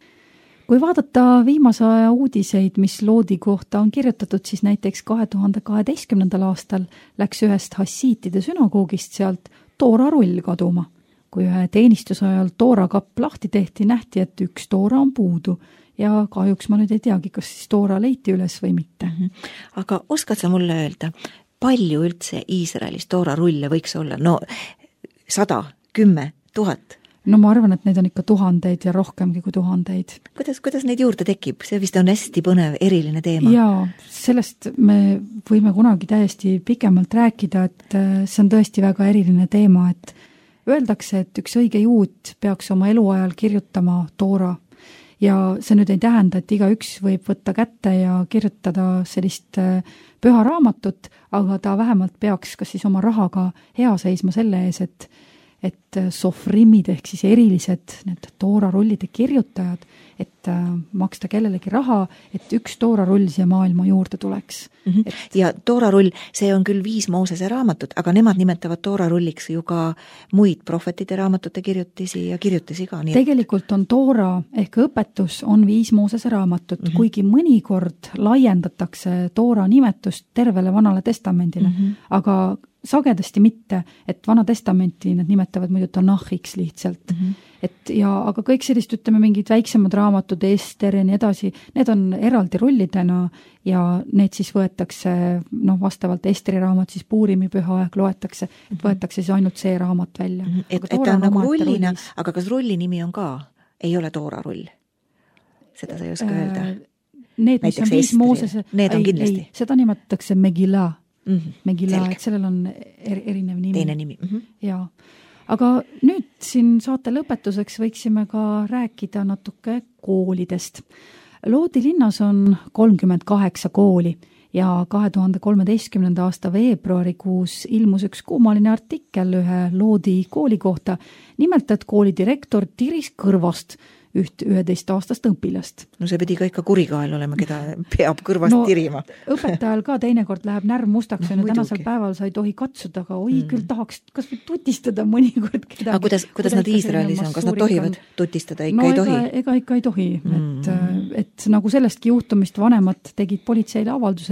[SPEAKER 2] Kui vaadata viimase aja uudiseid, mis Loodi kohta on kirjutatud, siis näiteks kahe tuhande kaheteistkümnendal aastal läks ühest hassiitide sünagoogist sealt Toora rull kaduma. Kui ühe teenistuse ajal Toora kapp lahti tehti, nähti, et üks Toora on puudu. Ja kahjuks ma nüüd ei teagi, kas siis Toora leiti üles või mitte.
[SPEAKER 4] Mm-hmm. Aga oskad sa mulle öelda, palju üldse Iisraelis Toora rulle võiks olla? No sada, kümme, tuhat?
[SPEAKER 2] No ma arvan, et neid on ikka tuhandeid ja rohkemgi kui tuhandeid.
[SPEAKER 4] Kuidas, kuidas neid juurde tekib? See vist on hästi põnev, eriline teema.
[SPEAKER 2] Jaa, sellest me võime kunagi täiesti pikemalt rääkida, et see on tõesti väga eriline teema, et öeldakse, et üks õige juut peaks oma eluajal kirjutama Toora. Ja see nüüd ei tähenda, et iga üks võib võtta kätte ja kirjutada sellist püha raamatut, aga ta vähemalt peaks kas siis oma rahaga hea seisma selle ees, et, et sofrimid ehk siis erilised need Toora rullide kirjutajad, et maksta kellelegi raha, et üks Toora rull siia maailma juurde tuleks.
[SPEAKER 4] Mm-hmm. Et... ja Toora rull, see on küll viis Moosese raamatut, aga nemad nimetavad Toora rulliks ju ka muid prohvetide raamatute kirjutisi ja kirjutisi ka. Nii et...
[SPEAKER 2] tegelikult on Toora ehk õpetus on viis Moosese raamatut, mm-hmm. kuigi mõnikord laiendatakse Toora nimetust tervele Vanale Testamendile, mm-hmm. aga sagedasti mitte, et Vana Testamenti nad nimetavad muidu Tanahiks lihtsalt. Mm-hmm. Et ja, aga kõik sellist, ütleme, mingid väiksemad raamatud, Ester ja nii edasi, need on eraldi rullidena ja need siis võetakse, noh, vastavalt Esteri raamat, siis Puurimi püha aeg loetakse, et võetakse siis ainult see raamat välja.
[SPEAKER 4] Mm-hmm. Et, et ta on nagu rullina, rollis. Aga kas rulli nimi on ka? Ei ole Toora rull? Seda sa ei oska öelda?
[SPEAKER 2] Need, mis on viis Moosese...
[SPEAKER 4] Need on ei, kindlasti?
[SPEAKER 2] Ei, seda nimetatakse Megila.
[SPEAKER 4] Mm-hmm.
[SPEAKER 2] Megila, et sellel on er, erinev nimi.
[SPEAKER 4] Teine nimi. Mm-hmm.
[SPEAKER 2] Jaa. Aga nüüd siin saate lõpetuseks võiksime ka rääkida natuke koolidest. Loodi linnas on kolmkümmend kaheksa kooli ja kahe tuhande kolmeteistkümnenda aasta veebruarikuus ilmus üks kummaline artikkel ühe Loodi kooli kohta. Nimelt, et kooli direktor tiris kõrvast üht üheteist-aastast õpilast.
[SPEAKER 4] No see pidi ka ikka kurikael olema, keda peab kõrvast no, tirima.
[SPEAKER 2] Õpetajal ka teinekord läheb närv mustaks, no, ja tänasel päeval sa ei tohi katsuda, aga oi, mm. küll tahaks kas või tutistada mõnikord kedagi.
[SPEAKER 4] Aga kuidas, kuidas nad Iisraelis on? Kas nad tohivad tutistada? Ikka
[SPEAKER 2] no,
[SPEAKER 4] ei tohi?
[SPEAKER 2] Ega, ega ikka ei tohi. Mm. Et, et nagu sellestki juhtumist vanemad tegid politseile avalduse,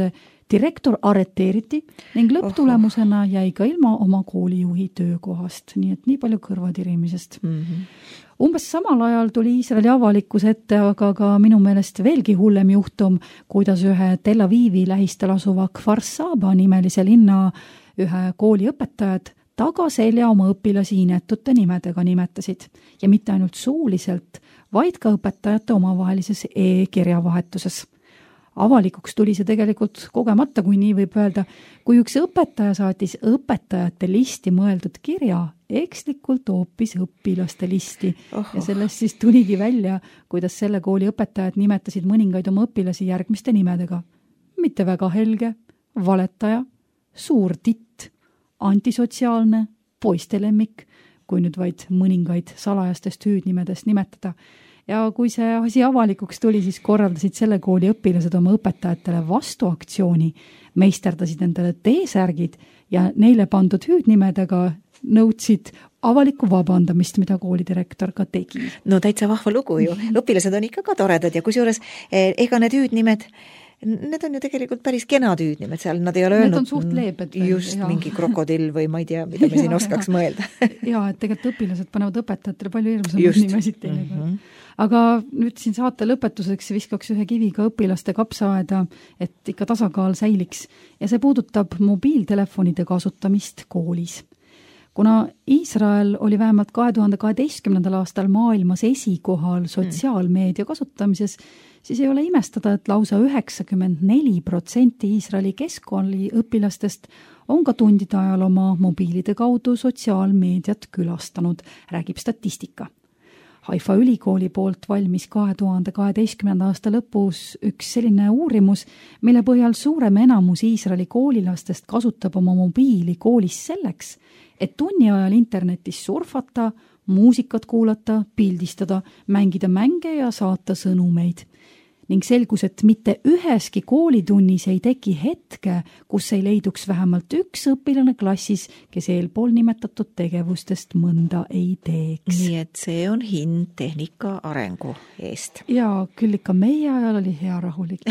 [SPEAKER 2] direktor arreteeriti ning lõpptulemusena jäi ka ilma oma koolijuhi töökohast, nii et nii palju kõrvatirimisest. Mm-hmm. Umbes samal ajal tuli Iisraeli avalikkuse ette, aga ka minu meelest veelgi hullem juhtum, kuidas ühe Tel Avivi lähistel asuva Kfar Saba nimelise linna ühe kooli õpetajad tagaselja oma õpilasi inetute nimedega nimetasid ja mitte ainult suuliselt, vaid ka õpetajate omavahelises e-kirjavahetuses. Avalikuks tuli see tegelikult kogemata, kui nii võib öelda, kui üks õpetaja saatis õpetajate listi mõeldud kirja ekslikult hoopis õpilaste listi. Oho. Ja sellest siis tuligi välja, kuidas selle kooli õpetajad nimetasid mõningaid oma õpilasi järgmiste nimedega. Mitte väga helge, valetaja, suur titt, antisotsiaalne, poistelemmik, kui nüüd vaid mõningaid salajastest hüüdnimedest nimetada. Ja kui see asi avalikuks tuli, siis korraldasid selle kooli õpilased oma õpetajatele vastuaktsiooni, meisterdasid endale T-särgid ja neile pandud hüüdnimedega nõudsid avalikku vabandamist, mida koolidirektor ka tegi.
[SPEAKER 4] No täitsa vahva lugu ju. Õpilased on ikka ka toredad ja kusjuures ega need hüüdnimed, need on ju tegelikult päris kenad hüüdnimed seal, nad ei ole
[SPEAKER 2] need
[SPEAKER 4] öelnud
[SPEAKER 2] on suht leebed
[SPEAKER 4] just ja. Mingi krokodill või ma ei tea, mida me siin ja, oskaks ja. mõelda.
[SPEAKER 2] ja, et tegelikult õpilased panevad õpetajatele palju hirmsamaid nimesid teile. Mm-hmm. Aga nüüd siin saate lõpetuseks viskaks ühe kiviga õpilaste kapsaaeda, et ikka tasakaal säiliks ja see puudutab mobiiltelefonide kasutamist koolis. Kuna Iisrael oli vähemalt kahe tuhande kaheteistkümnendal aastal maailmas esikohal sotsiaalmeedia kasutamises, siis ei ole imestada, et lausa üheksakümmend neli protsenti Iisraeli keskkooli õpilastest on ka tundide ajal oma mobiilide kaudu sotsiaalmeediat külastanud, räägib statistika. Haifa ülikooli poolt valmis kahe tuhande kaheteistkümnenda aasta lõpus üks selline uurimus, mille põhjal suurem enamus Iisraeli koolilastest kasutab oma mobiili koolis selleks, et tunni ajal internetis surfata, muusikat kuulata, pildistada, mängida mänge ja saata sõnumeid. Ning selgus, et mitte üheski koolitunnis ei teki hetke, kus ei leiduks vähemalt üks õpilane klassis, kes eelpool nimetatud tegevustest mõnda ei teeks.
[SPEAKER 4] Nii et see on hind tehnika arengu eest.
[SPEAKER 2] Ja küll ikka meie ajal oli hea rahulik.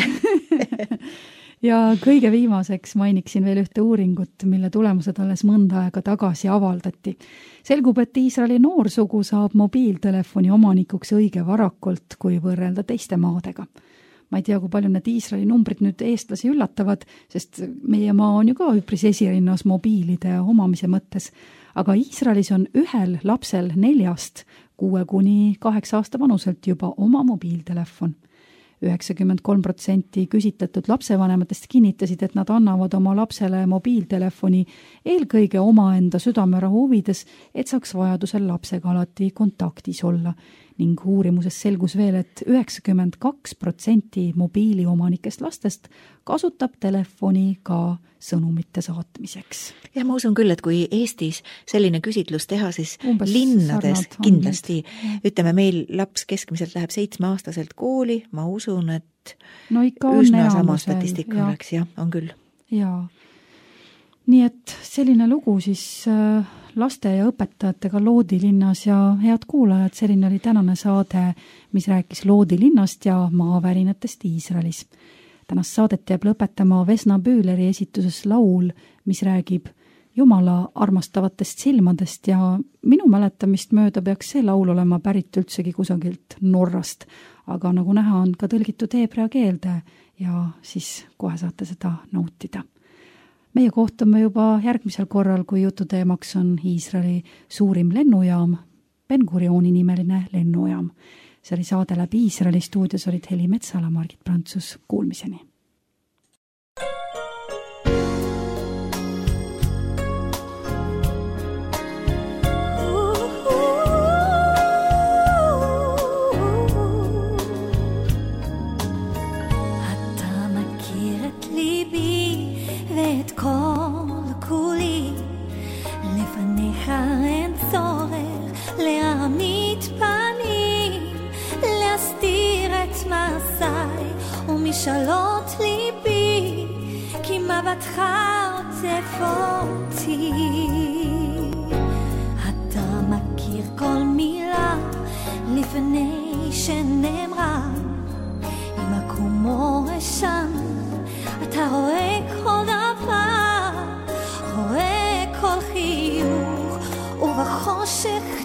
[SPEAKER 2] Ja kõige viimaseks mainiksin veel ühte uuringut, mille tulemused alles mõnda aega tagasi avaldati. Selgub, et Iisraeli noorsugu saab mobiiltelefoni omanikuks õige varakult, kui võrrelda teiste maadega. Ma ei tea, kui palju need Iisraeli numbrid nüüd eestlasi üllatavad, sest meie maa on ju ka üpris esirinnas mobiilide omamise mõttes. Aga Iisraelis on ühel lapsel neljast kuue kuni kaheksa aasta vanuselt juba oma mobiiltelefon. üheksakümmend kolm protsenti küsitletud lapsevanematest kinnitasid, et nad annavad oma lapsele mobiiltelefoni eelkõige omaenda südamerahu huvides, et saaks vajadusel lapsega alati kontaktis olla. Ning uurimuses selgus veel, et üheksakümmend kaks protsenti mobiili omanikest lastest kasutab telefoni ka sõnumite saatmiseks.
[SPEAKER 4] Ja ma usun küll, et kui Eestis selline küsitlus teha, siis Umbes linnades kindlasti, ütleme meil laps keskmiselt läheb seitsmeaastaselt kooli, ma usun, et
[SPEAKER 2] no
[SPEAKER 4] üsna sama statistika ja. Oleks, jah, on küll.
[SPEAKER 2] Jaa. Nii et selline lugu siis laste ja õpetajatega Loodi linnas ja head kuulajad, selline oli tänane saade, mis rääkis Loodi linnast ja maavärinatest Iisraelis. Tänast saadet jääb lõpetama Vesna Büüleri esituses laul, mis räägib Jumala armastavatest silmadest ja minu mäletamist mööda peaks see laul olema pärit üldsegi kusagilt Norrast, aga nagu näha on ka tõlgitud heebrea keelde ja siis kohe saate seda nautida. Meie kohtume juba järgmisel korral, kui jututeemaks on Iisraeli suurim lennujaam, Ben-Gurioni nimeline lennujaam. See oli saade Läbi Iisraeli, stuudios olid Heli Metsala, Margit Prantsus, kuulmiseni.
[SPEAKER 6] משאלות ליבי, כי מבטך עוטף אותי. אתה מכיר כל מילה לפני שנאמרה, אם מקומו ראשן, אתה רואה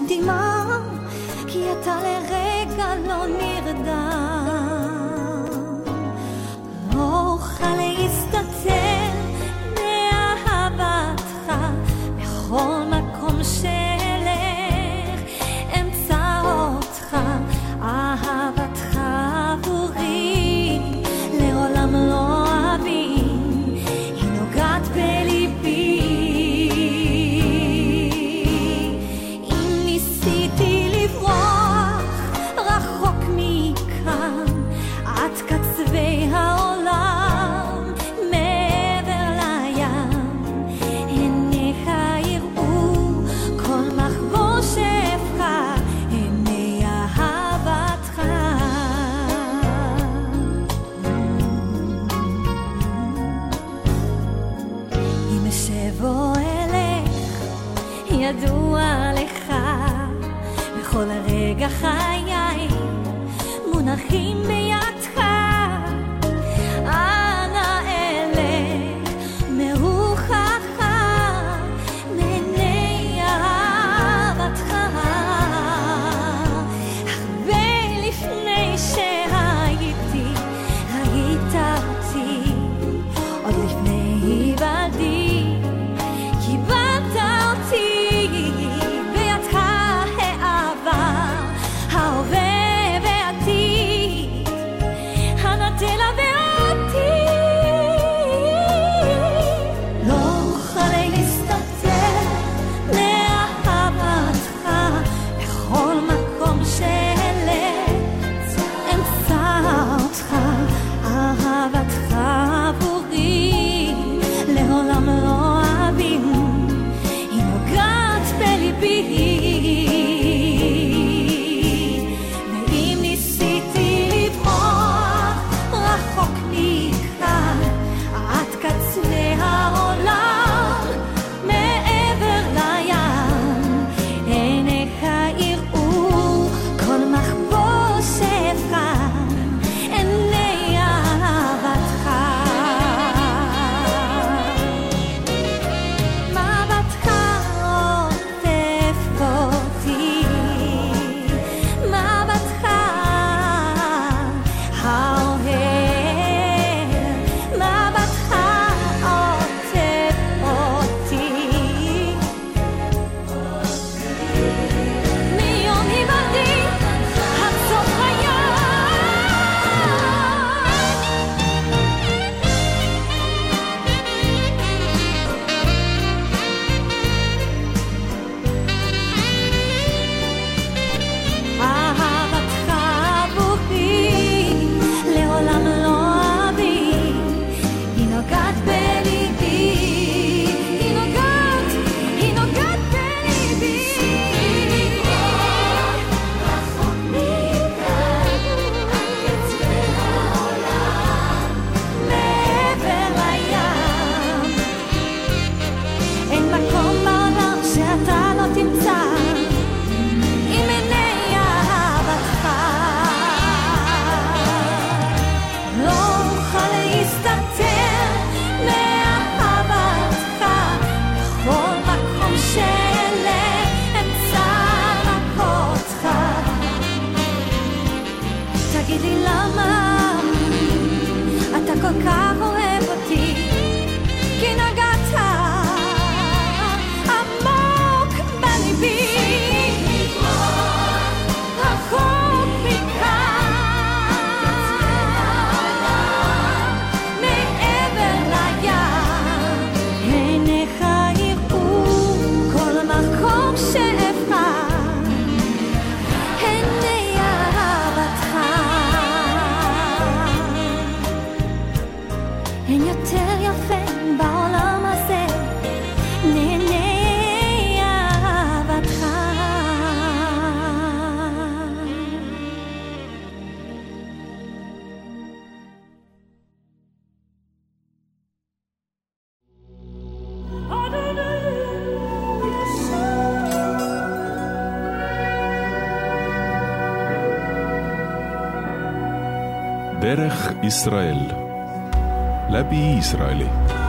[SPEAKER 6] דמעה, כי אתה לרגע לא נרדם. לא אוכל להסתתר מאהבתך, בכל מקום שאלך אמצא אותך. אהבתך עבורי לעולם לא אבין, היא נוגעת בליבי. אם ניסיתי לברוח רחוק מכאן עד קצווי העולם מעבר לים, עיניך יראו כל מחבוש שאבחר, עיני אהבתך. אם אשבו אלך ידוע לך, בכל רגע חיי מונחים בידך. אנא אלך מרוחך מעיני אהבתך, הרבה לפני שהייתי ראית אותי, עוד לפני היוולדי קיבלת אותי. בידך העבר, ההווה והעתיד, אנא תלווה אותי. לא אוכל להסתתר מאהבתך, בכל מקום שאלך אמצא אותך. אהבתך עבורי לעולם לא אבין, היא נוגעת בליבי. ואם ניסיתי לברוח רחוק מכאן עד קצווי העולם מעבר לים, עיניך יראו כל מחבוש שאבחר, עיני אהבתך. מבטך עוטף אותי, מבטך האוהב, מבטך עוטף אותי. מיום היוולדי עד סוף חיי. אהבתך עבורי לעולם לא אבין, היא נוגעת בליבי. היא נוגעת, היא נוגעת בליבי. רחוק מכאן עד קצווי העולם מעבר לים, אין מקום בעולם שאתה לא תמצא עם עיני אהבתך. לא אוכל להסתתר מאהבתך, בכל מקום שאלך אמצא רק אותך. תגיד לי למה אתה כל כך אוהב אותי, כי נגעת עמוק בליבי. רחוק מכאן מעבר לים, עיניך יראו כל מקום שאבחר, עיני אהבתך. אין יותר יפה בעולם הזה מעיני אהבתך.
[SPEAKER 1] דרך ישראל, לבי ישראלי.